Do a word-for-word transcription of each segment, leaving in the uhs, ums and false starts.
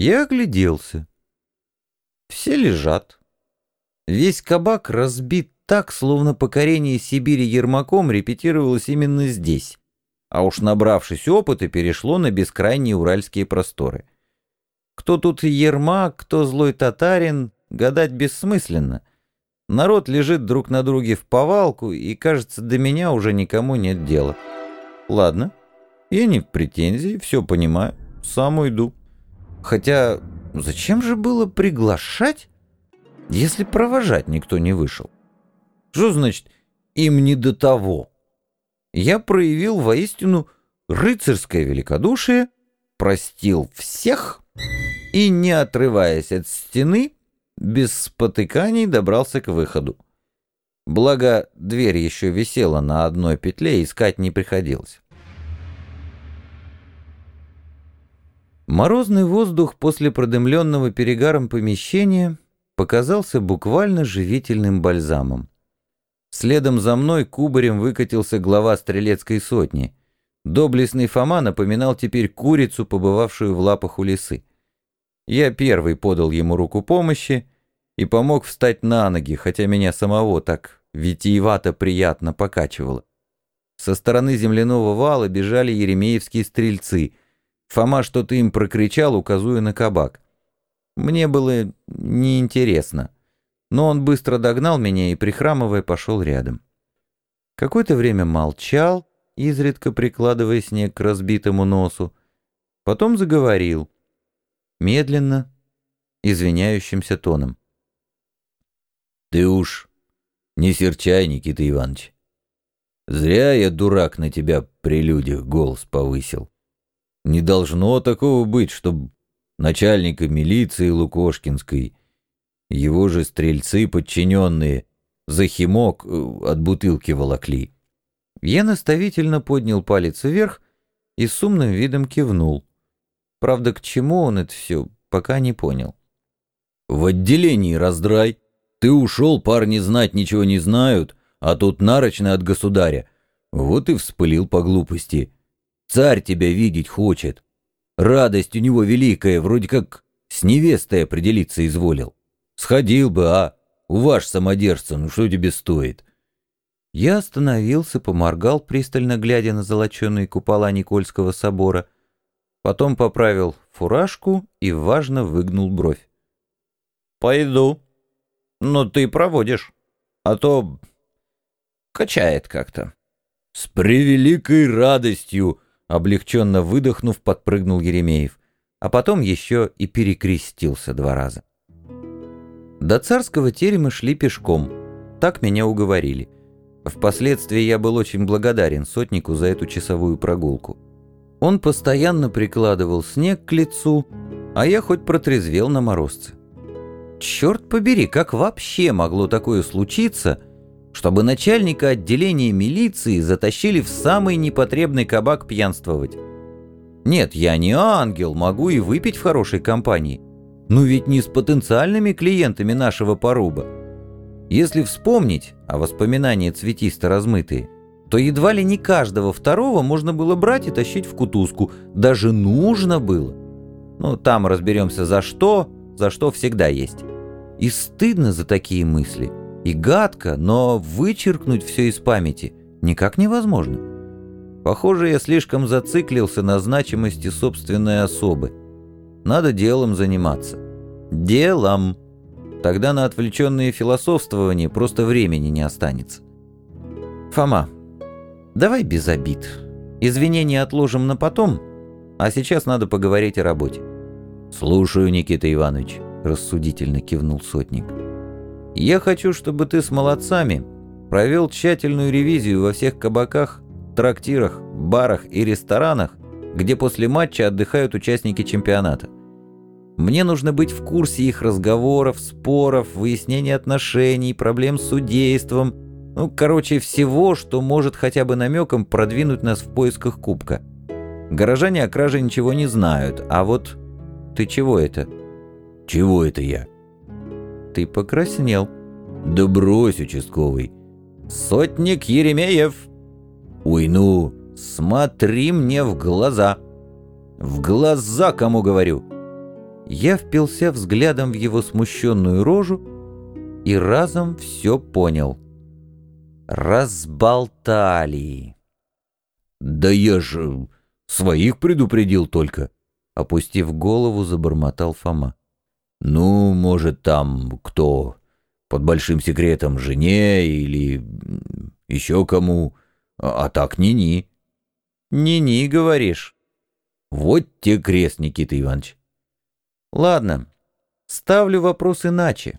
Я огляделся. Все лежат. Весь кабак разбит так, словно покорение Сибири Ермаком репетировалось именно здесь, а уж набравшись опыта, перешло на бескрайние уральские просторы. Кто тут Ермак, кто злой татарин, гадать бессмысленно. Народ лежит друг на друге в повалку, и, кажется, до меня уже никому нет дела. Ладно, я не в претензии, все понимаю, сам уйду. Хотя зачем же было приглашать, если провожать никто не вышел? Что значит «им не до того»? Я проявил воистину рыцарское великодушие, простил всех и, не отрываясь от стены, без спотыканий добрался к выходу. Благо, дверь еще висела на одной петле, искать не приходилось. Морозный воздух после продымленного перегаром помещения показался буквально живительным бальзамом. Следом за мной кубарем выкатился глава стрелецкой сотни. Доблестный Фома напоминал теперь курицу, побывавшую в лапах у лисы. Я первый подал ему руку помощи и помог встать на ноги, хотя меня самого так витиевато приятно покачивало. Со стороны земляного вала бежали еремеевские стрельцы. Фома что-то им прокричал, указуя на кабак. Мне было неинтересно, но он быстро догнал меня и, прихрамывая, пошел рядом. Какое-то время молчал, изредка прикладывая снег к разбитому носу, потом заговорил, медленно, извиняющимся тоном. «Ты уж не серчай, Никита Иванович. Зря я, дурак, на тебя при людях голос повысил. Не должно такого быть, чтобы начальника милиции Лукошкинской, его же стрельцы подчиненные, за химок от бутылки волокли». Я наставительно поднял палец вверх и с умным видом кивнул. Правда, к чему он это все, пока не понял. «В отделении раздрай. Ты ушел, парни знать ничего не знают, а тут нарочно от государя. Вот и вспылил по глупости. Царь тебя видеть хочет. Радость у него великая, вроде как с невестой определиться изволил. Сходил бы, а? У ваш самодержца, ну что тебе стоит?» Я остановился, поморгал, пристально глядя на золоченые купола Никольского собора, потом поправил фуражку и важно выгнул бровь. «Пойду. Но ты проводишь, а то качает как-то». «С превеликой радостью!» — облегченно выдохнув, подпрыгнул Еремеев, а потом еще и перекрестился два раза. До царского терема шли пешком, так меня уговорили. Впоследствии я был очень благодарен сотнику за эту часовую прогулку. Он постоянно прикладывал снег к лицу, а я хоть протрезвел на морозце. Черт побери, как вообще могло такое случиться, чтобы начальника отделения милиции затащили в самый непотребный кабак пьянствовать? Нет, я не ангел, могу и выпить в хорошей компании, но ведь не с потенциальными клиентами нашего поруба. Если вспомнить, а воспоминания цветисто размытые, то едва ли не каждого второго можно было брать и тащить в кутузку, даже нужно было. Ну, там разберемся за что, за что всегда есть. И стыдно за такие мысли, и гадко, но вычеркнуть все из памяти никак невозможно. Похоже, я слишком зациклился на значимости собственной особы. Надо делом заниматься. Делом. Тогда на отвлеченные философствования просто времени не останется. Фома, давай без обид. Извинения отложим на потом, а сейчас надо поговорить о работе. «Слушаю, Никита Иванович», — рассудительно кивнул сотник. «Я хочу, чтобы ты с молодцами провел тщательную ревизию во всех кабаках, трактирах, барах и ресторанах, где после матча отдыхают участники чемпионата. Мне нужно быть в курсе их разговоров, споров, выяснения отношений, проблем с судейством, ну, короче, всего, что может хотя бы намеком продвинуть нас в поисках кубка. Горожане о краже ничего не знают, а вот ты чего это?» «Чего это я?» «Ты покраснел». «Да брось, участковый». «Сотник Еремеев!» «Ой, ну, смотри мне в глаза». «В глаза, кому говорю!» Я впился взглядом в его смущенную рожу и разом все понял. Разболтали. «Да я же своих предупредил только», — опустив голову, забормотал Фома. «Ну, может, там кто под большим секретом жене или еще кому, а, а так ни-ни». «Ни-ни, говоришь?» «Вот те крест, Никита Иванович». «Ладно, ставлю вопрос иначе.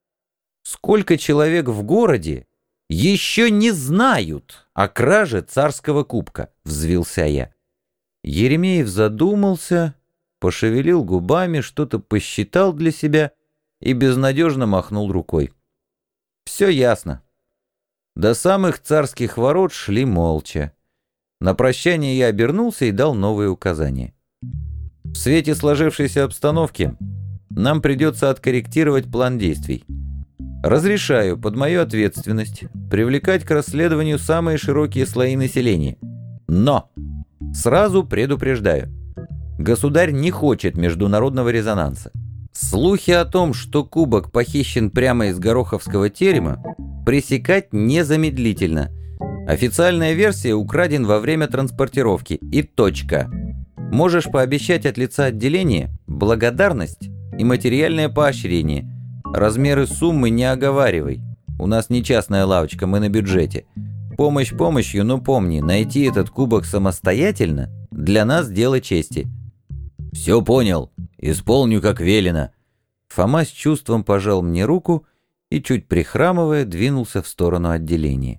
Сколько человек в городе еще не знают о краже царского кубка?» — взвился я. Еремеев задумался, пошевелил губами, что-то посчитал для себя и безнадежно махнул рукой. Все ясно. До самых царских ворот шли молча. На прощание я обернулся и дал новые указания. В свете сложившейся обстановки нам придется откорректировать план действий. Разрешаю под мою ответственность привлекать к расследованию самые широкие слои населения. Но сразу предупреждаю, государь не хочет международного резонанса. Слухи о том, что кубок похищен прямо из Гороховского терема, пресекать незамедлительно. Официальная версия украден во время транспортировки. И точка. Можешь пообещать от лица отделения благодарность и материальное поощрение. Размеры суммы не оговаривай. У нас не частная лавочка, мы на бюджете. Помощь помощью, но помни, найти этот кубок самостоятельно для нас дело чести. Все понял. Исполню, как велено. Фома с чувством пожал мне руку и, чуть прихрамывая, двинулся в сторону отделения.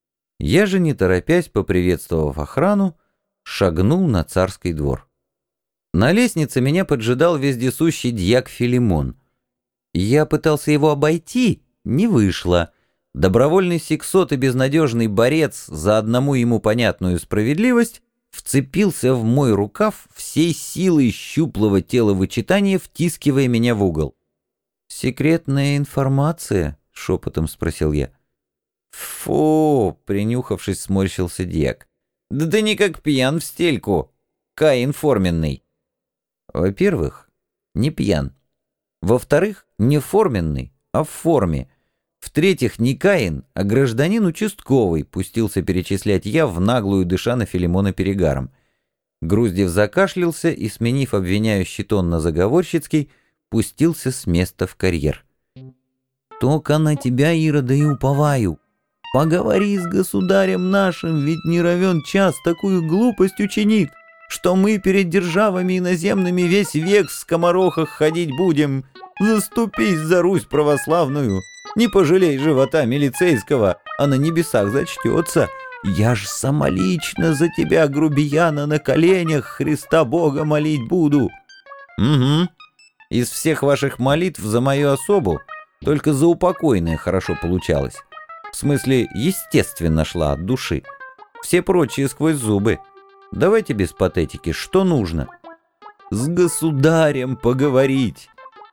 Я же, не торопясь, поприветствовав охрану, шагнул на царский двор. На лестнице меня поджидал вездесущий дьяк Филимон. Я пытался его обойти, не вышло. Добровольный сексот и безнадежный борец за одному ему понятную справедливость вцепился в мой рукав всей силой щуплого теловычитания, втискивая меня в угол. «Секретная информация?» — шепотом спросил я. «Фу!» — принюхавшись, сморщился дьяк. «Да ты не как пьян в стельку, Каин форменный». Во-первых, не пьян. Во-вторых, не форменный, а в форме. В-третьих, не Каин, а гражданин участковый, пустился перечислять я, в наглую дыша на Филимона перегаром. Груздев закашлялся и, сменив обвиняющий тон на заговорщицкий, пустился с места в карьер. «Только на тебя, Ирода, и уповаю. Поговори с государем нашим, ведь не равен час такую глупость учинит, что мы перед державами иноземными весь век в скоморохах ходить будем. Заступись за Русь православную, не пожалей живота милицейского, а на небесах зачтется. Я ж самолично за тебя, грубияна, на коленях Христа Бога молить буду». «Угу. Из всех ваших молитв за мою особу только за упокойное хорошо получалось. В смысле, естественно шла от души. Все прочие сквозь зубы. Давайте без патетики, что нужно?» «С государем поговорить».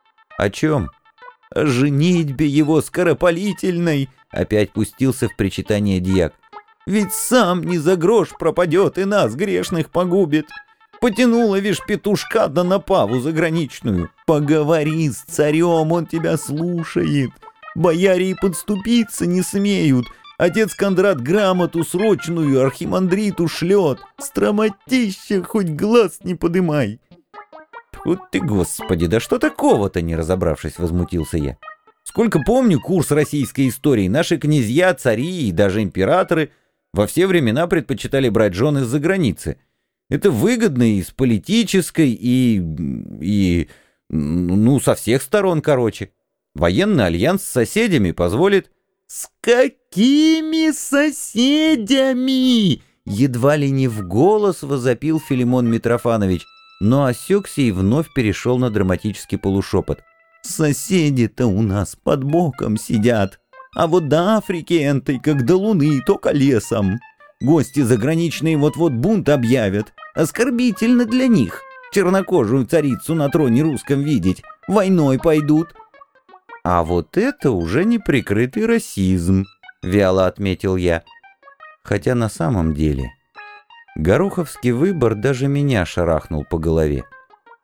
«О чем?» «О женитьбе его скоропалительной», — опять пустился в причитание дьяк. «Ведь сам не за грош пропадет и нас, грешных, погубит. Потянула, вишь, петушка да на паву заграничную. Поговори с царем, он тебя слушает. Бояре и подступиться не смеют. Отец Кондрат грамоту срочную архимандриту шлет. Стромотища, хоть глаз не подымай». «Тьфу ты, Господи, да что такого-то?» — не разобравшись, возмутился я. «Сколько помню курс российской истории, наши князья, цари и даже императоры во все времена предпочитали брать жен из-за границы. Это выгодно и с политической, и... и... ну, со всех сторон, короче. Военный альянс с соседями позволит...» «С какими соседями?» — едва ли не в голос возопил Филимон Митрофанович, но осекся и вновь перешел на драматический полушепот. «Соседи-то у нас под боком сидят, а вот до Африки энтой, как до Луны, только лесом. Гости заграничные вот-вот бунт объявят. Оскорбительно для них чернокожую царицу на троне русском видеть. Войной пойдут». «А вот это уже неприкрытый расизм», — вяло отметил я. Хотя на самом деле Гороховский выбор даже меня шарахнул по голове.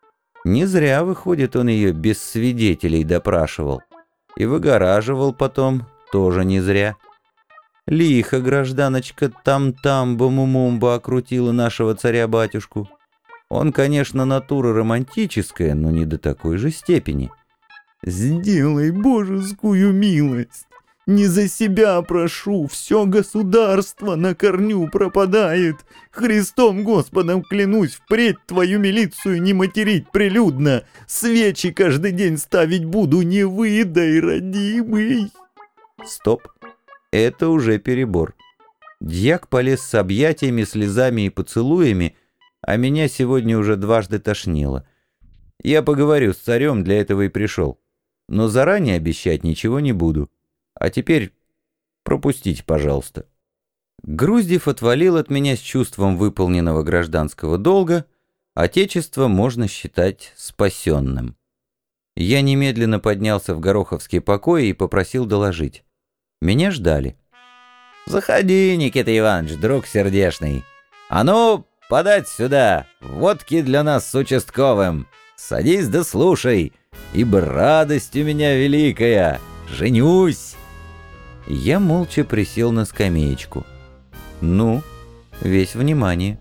Не зря, выходит, он ее без свидетелей допрашивал. И выгораживал потом, тоже не зря. Лихо гражданочка там-там-бамумумба окрутила нашего царя-батюшку. Он, конечно, натура романтическая, но не до такой же степени. «Сделай божескую милость! Не за себя прошу, все государство на корню пропадает. Христом Господом клянусь, впредь твою милицию не материть прилюдно. Свечи каждый день ставить буду, не выдай, родимый». Стоп, это уже перебор. Дьяк полез с объятиями, слезами и поцелуями, а меня сегодня уже дважды тошнило. Я поговорю с царем, для этого и пришел. Но заранее обещать ничего не буду. А теперь пропустите, пожалуйста. Груздев отвалил от меня с чувством выполненного гражданского долга. Отечество можно считать спасенным. Я немедленно поднялся в Гороховский покой и попросил доложить. Меня ждали. «Заходи, Никита Иванович, друг сердешный. А ну, подать сюда, водки для нас с участковым. Садись да слушай, ибо радость у меня великая. Женюсь!» Я молча присел на скамеечку. Ну, весь внимание.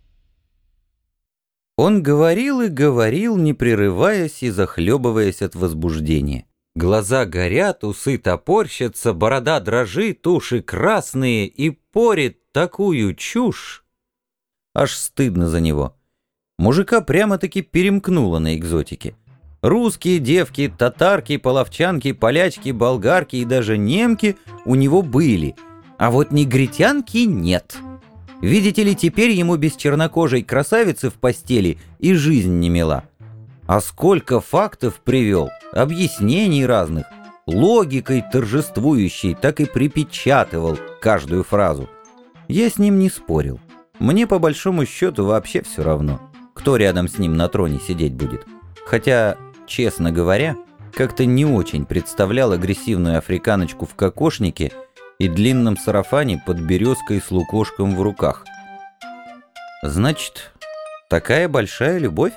Он говорил и говорил, не прерываясь и захлебываясь от возбуждения. Глаза горят, усы топорщатся, борода дрожит, уши красные и порит такую чушь. Аж стыдно за него. Мужика прямо-таки перемкнуло на экзотике. Русские девки, татарки, половчанки, полячки, болгарки и даже немки у него были, а вот негритянки нет. Видите ли, теперь ему без чернокожей красавицы в постели и жизнь не мила. А сколько фактов привел, объяснений разных, логикой торжествующей, так и припечатывал каждую фразу. Я с ним не спорил. Мне по большому счету вообще все равно, кто рядом с ним на троне сидеть будет. Хотя, честно говоря, как-то не очень представлял агрессивную африканочку в кокошнике и длинном сарафане под березкой с лукошком в руках. Значит, такая большая любовь?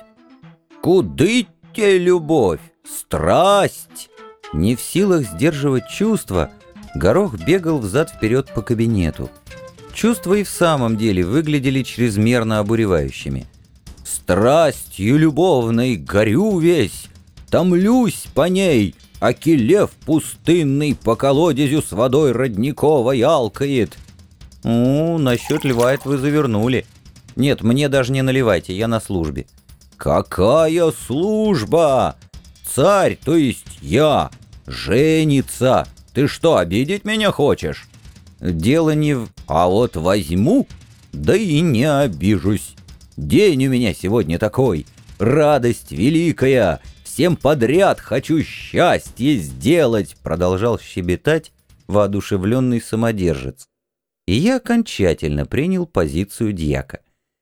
Куды те любовь? Страсть! Не в силах сдерживать чувства, Горох бегал взад-вперед по кабинету. Чувства и в самом деле выглядели чрезмерно обуревающими. «Страстью любовной горю весь, томлюсь по ней, аки лев пустынный по колодезю с водой родниковой алкает». «У, насчет льва это вы завернули. Нет, мне даже не наливайте, я на службе». «Какая служба? Царь, то есть я, женится. Ты что, обидеть меня хочешь?» «Дело не в... А вот возьму, да и не обижусь. День у меня сегодня такой, радость великая, всем подряд хочу счастье сделать», продолжал щебетать воодушевленный самодержец. И я окончательно принял позицию дьяка.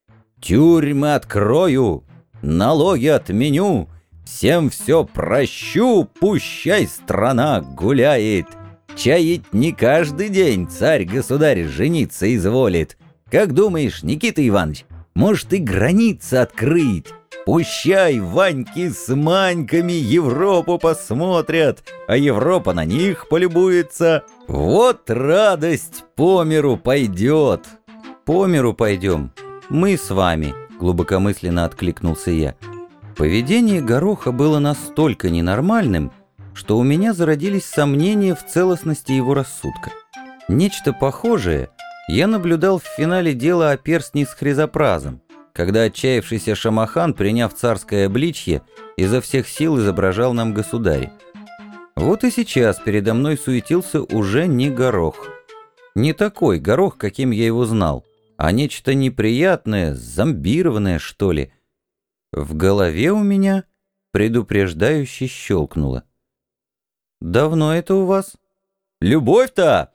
«Тюрьмы открою, налоги отменю, всем все прощу, пущай страна гуляет. Чаять не каждый день царь-государь жениться изволит. Как думаешь, Никита Иванович, может и границы открыть? Пущай Ваньки с Маньками Европу посмотрят, а Европа на них полюбуется. Вот радость по миру пойдет». «По миру пойдем. Мы с вами», — глубокомысленно откликнулся я. Поведение Гороха было настолько ненормальным, что у меня зародились сомнения в целостности его рассудка. Нечто похожее я наблюдал в финале дела о перстне с хризопразом, когда отчаявшийся Шамахан, приняв царское обличье, изо всех сил изображал нам государя. Вот и сейчас передо мной суетился уже не Горох. Не такой Горох, каким я его знал, а нечто неприятное, зомбированное, что ли. В голове у меня предупреждающе щелкнуло. «Давно это у вас?» «Любовь-то?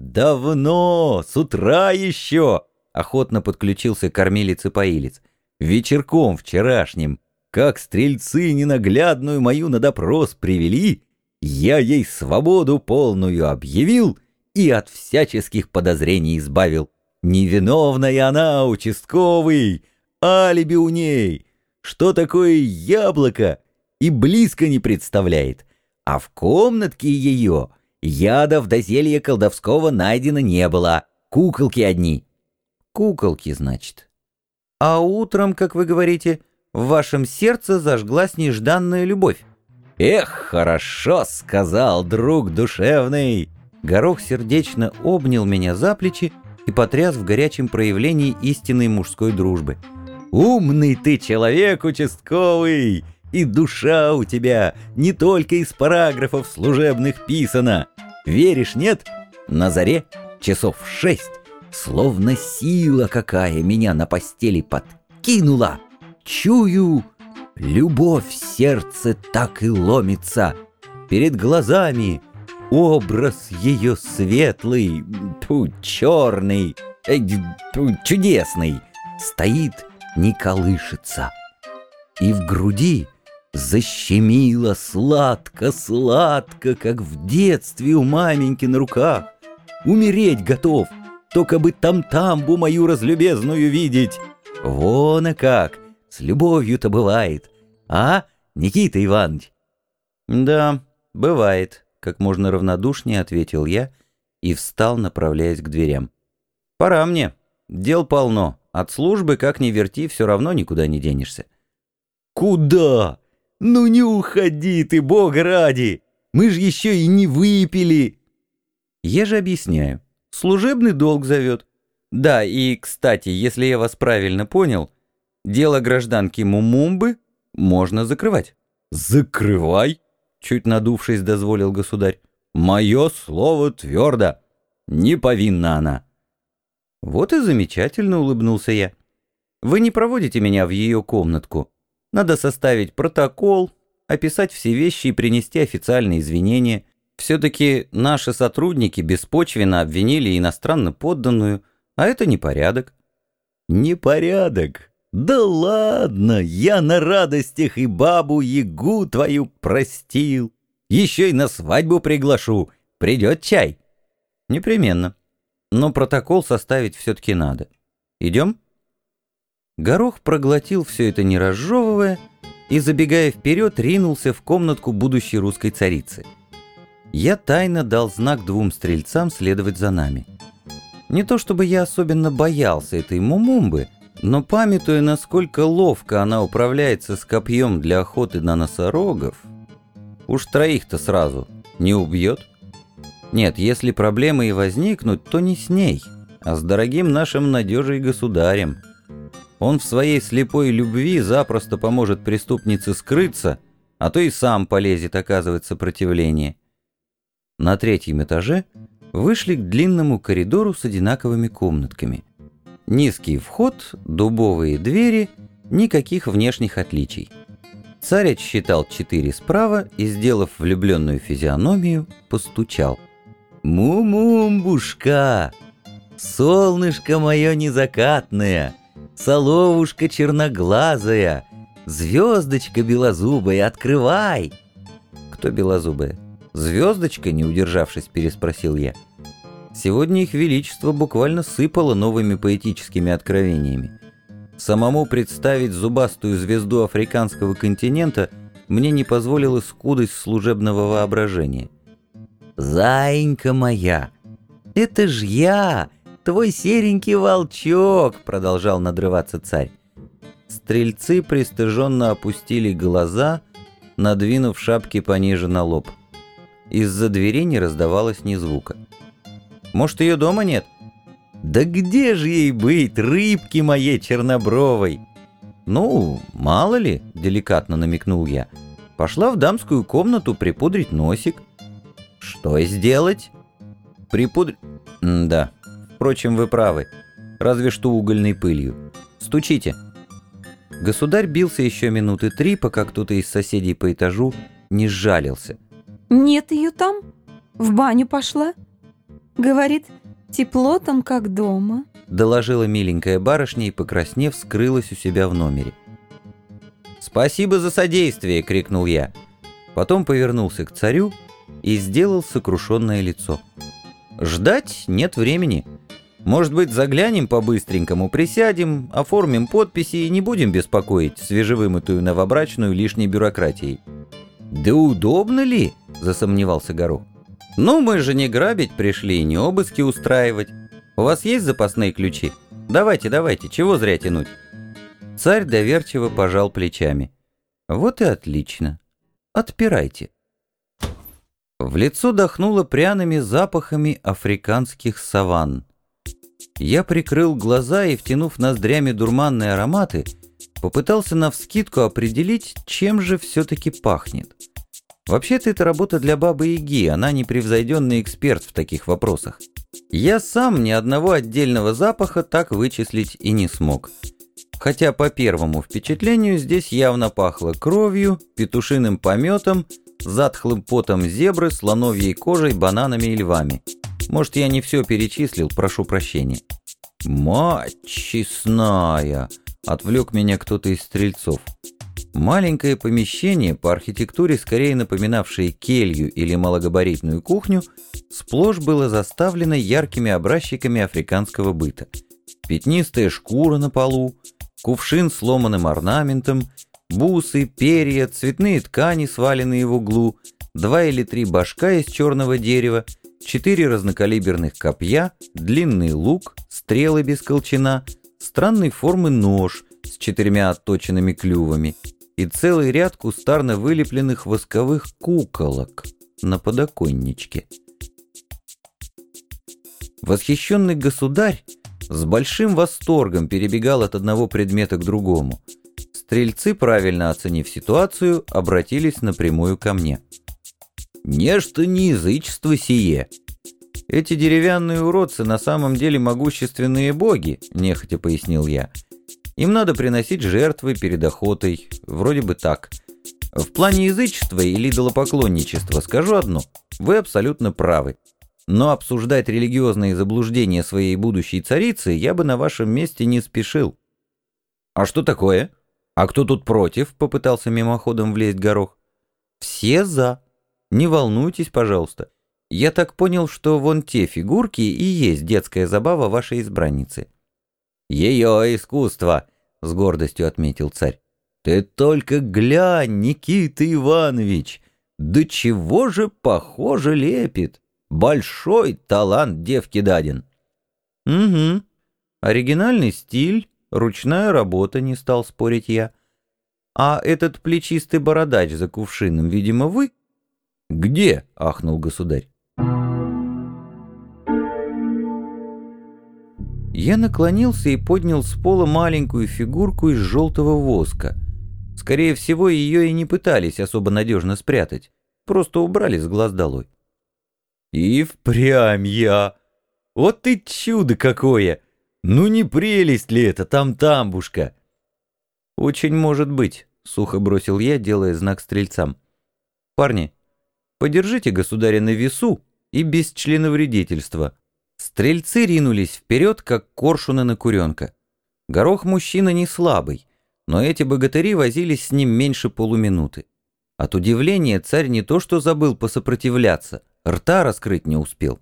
Давно, с утра еще!» Охотно подключился кормилец и поилец. «Вечерком вчерашним, как стрельцы ненаглядную мою на допрос привели, я ей свободу полную объявил и от всяческих подозрений избавил. Невиновная она, участковый, алиби у ней. что такое яблоко, и близко не представляет. А в комнатке ее ядов до зелья колдовского найдено не было. Куколки одни. Куколки, значит. А утром, как вы говорите, в вашем сердце зажглась нежданная любовь. Эх, хорошо сказал, друг душевный. Горох сердечно обнял меня за плечи и потряс в горячем проявлении истинной мужской дружбы. Умный ты человек, участковый, и душа у тебя не только из параграфов служебных писана. Веришь, нет? На заре часов в шесть, словно сила какая меня на постели подкинула. Чую, любовь в сердце так и ломится. Перед глазами образ ее светлый, тьфу, черный, э, тьфу, чудесный, стоит, не колышется. И в груди защемило сладко-сладко, как в детстве у маменьки на руках. Умереть готов, только бы там-тамбу мою разлюбезную видеть. Вон и как, с любовью-то бывает. А, Никита Иванович? Да, бывает, как можно равнодушнее ответил я и встал, направляясь к дверям. Пора мне, дел полно. От службы, как ни верти, все равно никуда не денешься. Куда? Ну не уходи ты, Бога ради! Мы же еще и не выпили. Я же объясняю. Служебный долг зовет. Да, и, кстати, если я вас правильно понял, дело гражданки Мумумбы можно закрывать. Закрывай, чуть надувшись, дозволил государь. Мое слово твердо. Не повинна она. Вот и замечательно, улыбнулся я. Вы не проводите меня в ее комнатку. Надо составить протокол, описать все вещи и принести официальные извинения. Все-таки наши сотрудники беспочвенно обвинили иностранно подданную, а это непорядок. Непорядок? Да ладно, я на радостях и бабу-ягу твою простил. Еще и на свадьбу приглашу. Придет чай? Непременно. Но протокол составить все-таки надо. Идем? Горох проглотил все это не разжевывая и, забегая вперед, ринулся в комнатку будущей русской царицы. Я тайно дал знак двум стрельцам следовать за нами. Не то чтобы я особенно боялся этой Мумумбы, но памятуя, насколько ловко она управляется с копьем для охоты на носорогов, уж троих-то сразу не убьет. Нет, если проблемы и возникнут, то не с ней, а с дорогим нашим надежей государем. Он в своей слепой любви запросто поможет преступнице скрыться, а то и сам полезет оказывать сопротивление. На третьем этаже вышли к длинному коридору с одинаковыми комнатками. Низкий вход, дубовые двери, никаких внешних отличий. Царь отсчитал четыре справа и, сделав влюбленную физиономию, постучал. «Мумумбушка! Солнышко мое незакатное! Соловушка черноглазая! Звездочка белозубая, открывай!» «Кто белозубая? Звездочка?» — не удержавшись, переспросил я. Сегодня их величество буквально сыпало новыми поэтическими откровениями. Самому представить зубастую звезду африканского континента мне не позволила скудость служебного воображения. «Заинька моя, это ж я, твой серенький волчок!» — продолжал надрываться царь. Стрельцы пристыженно опустили глаза, надвинув шапки пониже на лоб. Из-за двери не раздавалось ни звука. «Может, ее дома нет?» «Да где же ей быть, рыбки моей чернобровой?» «Ну, мало ли», — деликатно намекнул я. «Пошла в дамскую комнату припудрить носик». «Что сделать?» «Припудрить...» «Да, впрочем, вы правы. Разве что угольной пылью. Стучите». Государь бился еще минуты три, пока кто-то из соседей по этажу не сжалился. «Нет ее там. В баню пошла. Говорит, тепло там, как дома», — доложила миленькая барышня и, покраснев, скрылась у себя в номере. «Спасибо за содействие!» — крикнул я. Потом повернулся к царю и сделал сокрушенное лицо. «Ждать нет времени. Может быть, заглянем по-быстренькому, присядем, оформим подписи и не будем беспокоить свежевымытую новобрачную лишней бюрократией». «Да удобно ли?» — засомневался Горох. «Ну, мы же не грабить пришли, не обыски устраивать. У вас есть запасные ключи? Давайте, давайте, чего зря тянуть?» Царь доверчиво пожал плечами. «Вот и отлично. Отпирайте». В лицо дохнуло пряными запахами африканских саванн. Я прикрыл глаза и, втянув ноздрями дурманные ароматы, попытался навскидку определить, чем же все-таки пахнет. Вообще-то это работа для Бабы-Яги, она непревзойденный эксперт в таких вопросах. Я сам ни одного отдельного запаха так вычислить и не смог. Хотя по первому впечатлению здесь явно пахло кровью, петушиным пометом, затхлым потом зебры, слоновьей кожей, бананами и львами. Может, я не все перечислил, прошу прощения. «Мать честная!» — отвлек меня кто-то из стрельцов. Маленькое помещение, по архитектуре скорее напоминавшее келью или малогабаритную кухню, сплошь было заставлено яркими образчиками африканского быта. Пятнистая шкура на полу, кувшин с ломаным орнаментом, бусы, перья, цветные ткани, сваленные в углу, два или три башка из черного дерева, четыре разнокалиберных копья, длинный лук, стрелы без колчана, странной формы нож с четырьмя отточенными клювами и целый ряд кустарно вылепленных восковых куколок на подоконничке. Восхищенный государь с большим восторгом перебегал от одного предмета к другому. Стрельцы, правильно оценив ситуацию, обратились напрямую ко мне. «Нечто не язычество сие». «Эти деревянные уродцы на самом деле могущественные боги», — нехотя пояснил я. «Им надо приносить жертвы перед охотой, вроде бы так. В плане язычества или идолопоклонничества скажу одно, вы абсолютно правы. Но обсуждать религиозные заблуждения своей будущей царицы я бы на вашем месте не спешил». «А что такое? А кто тут против?» — попытался мимоходом влезть Горох. «Все за. Не волнуйтесь, пожалуйста. Я так понял, что вон те фигурки и есть детская забава вашей избранницы». «Ее искусство», — с гордостью отметил царь. «Ты только глянь, Никита Иванович, да чего же похоже лепит! Большой талант девки даден». «Угу. Оригинальный стиль, ручная работа», — не стал спорить я. «А этот плечистый бородач за кувшином, видимо, вы?» «Где?» — ахнул государь. Я наклонился и поднял с пола маленькую фигурку из желтого воска. Скорее всего, ее и не пытались особо надежно спрятать, просто убрали с глаз долой. «И впрямь я! Вот ты чудо какое! Ну не прелесть ли это, там-тамбушка?» «Очень может быть», — сухо бросил я, делая знак стрельцам. «Парни, подержите государя на весу и без членовредительства». Стрельцы ринулись вперед, как коршуны на куренка. Горох мужчина не слабый, но эти богатыри возились с ним меньше полуминуты. От удивления царь не то что забыл посопротивляться, рта раскрыть не успел.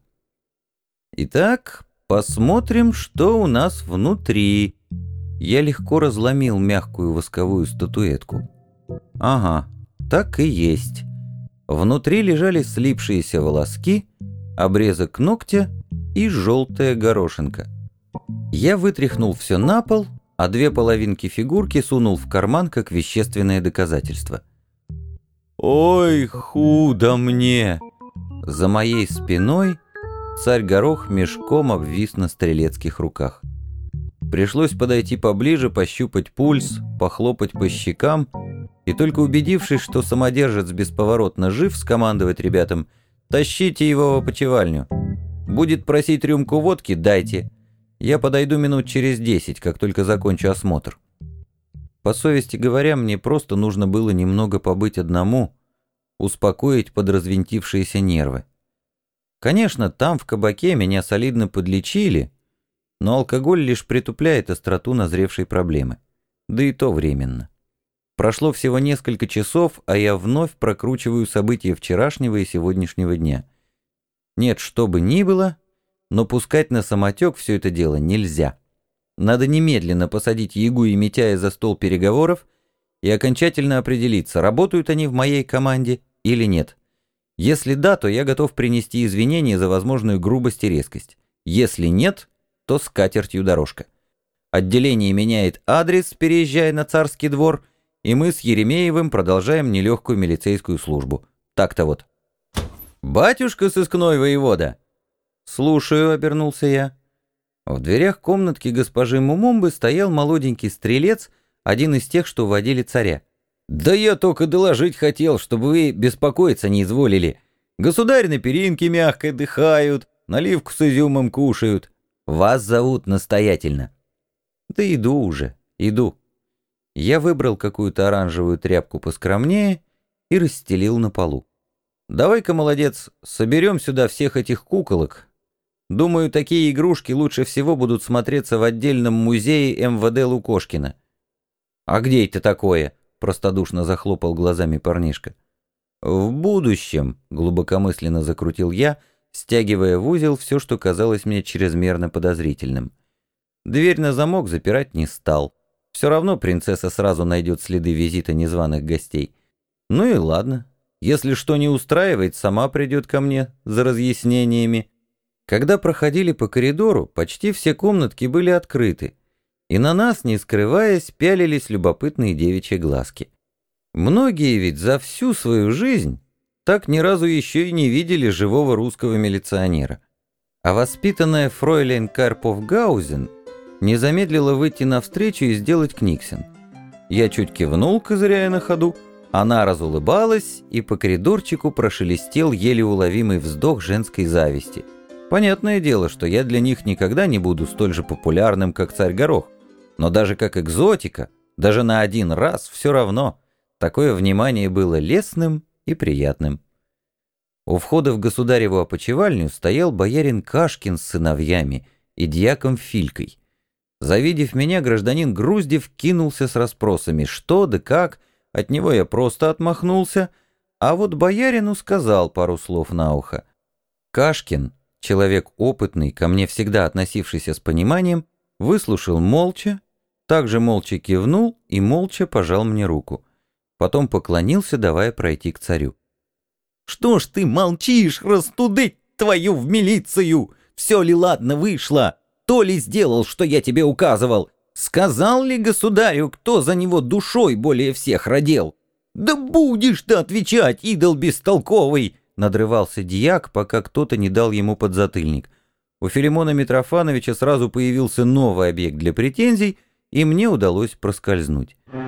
«Итак, посмотрим, что у нас внутри». Я легко разломил мягкую восковую статуэтку. Ага, так и есть. Внутри лежали слипшиеся волоски, обрезок ногтя и желтая горошинка. Я вытряхнул все на пол, а две половинки фигурки сунул в карман как вещественное доказательство. «Ой, худо мне!» За моей спиной царь Горох мешком обвис на стрелецких руках. Пришлось подойти поближе, пощупать пульс, похлопать по щекам и только убедившись, что самодержец бесповоротно жив, скомандовать ребятам: «Тащите его в опочивальню. Будет просить рюмку водки — дайте. Я подойду минут через десять, как только закончу осмотр». По совести говоря, мне просто нужно было немного побыть одному, успокоить подразвинтившиеся нервы. Конечно, там, в кабаке, меня солидно подлечили, но алкоголь лишь притупляет остроту назревшей проблемы. Да и то временно. Прошло всего несколько часов, а я вновь прокручиваю события вчерашнего и сегодняшнего дня. Нет, что бы ни было, но пускать на самотек все это дело нельзя. Надо немедленно посадить Ягу и Митяя за стол переговоров и окончательно определиться, работают они в моей команде или нет. Если да, то я готов принести извинения за возможную грубость и резкость. Если нет, то с катертью дорожка. Отделение меняет адрес, переезжая на Царский двор, и мы с Еремеевым продолжаем нелегкую милицейскую службу. Так-то вот. «Батюшка сыскной воевода!» «Слушаю», — обернулся я. В дверях комнатки госпожи Мумумбы стоял молоденький стрелец, один из тех, что водили царя. «Да я только доложить хотел, чтобы вы беспокоиться не изволили. Государь на перинке мягко отдыхают, наливку с изюмом кушают. Вас зовут настоятельно». «Да иду уже, иду». Я выбрал какую-то оранжевую тряпку поскромнее и расстелил на полу. «Давай-ка, молодец, соберем сюда всех этих куколок. Думаю, такие игрушки лучше всего будут смотреться в отдельном музее эм вэ дэ Лукошкина». «А где это такое?» — простодушно захлопал глазами парнишка. «В будущем», — глубокомысленно закрутил я, стягивая в узел все, что казалось мне чрезмерно подозрительным. Дверь на замок запирать не стал. Все равно принцесса сразу найдет следы визита незваных гостей. Ну и ладно. Если что не устраивает, сама придет ко мне за разъяснениями. Когда проходили по коридору, почти все комнатки были открыты, и на нас, не скрываясь, пялились любопытные девичьи глазки. Многие ведь за всю свою жизнь так ни разу еще и не видели живого русского милиционера. А воспитанная фройлен Карпов-Гаузен не замедлила выйти навстречу и сделать книгсен. Я чуть кивнул, козыряя на ходу, она разулыбалась, и по коридорчику прошелестел еле уловимый вздох женской зависти. Понятное дело, что я для них никогда не буду столь же популярным, как царь Горох, но даже как экзотика, даже на один раз все равно, такое внимание было лестным и приятным. У входа в государеву опочивальню стоял боярин Кашкин с сыновьями и дьяком Филькой. Завидев меня, гражданин Груздев кинулся с расспросами, что да как. От него я просто отмахнулся, а вот боярину сказал пару слов на ухо. Кашкин, человек опытный, ко мне всегда относившийся с пониманием, выслушал молча, также молча кивнул и молча пожал мне руку. Потом поклонился, давая пройти к царю. «Что ж ты молчишь, растудыть твою в милицию? Все ли ладно вышло? То ли сделал, что я тебе указывал? Сказал ли государю, кто за него душой более всех родил? Да будешь ты отвечать, идол бестолковый!» Надрывался дьяк, пока кто-то не дал ему подзатыльник. У Филимона Митрофановича сразу появился новый объект для претензий, и мне удалось проскользнуть.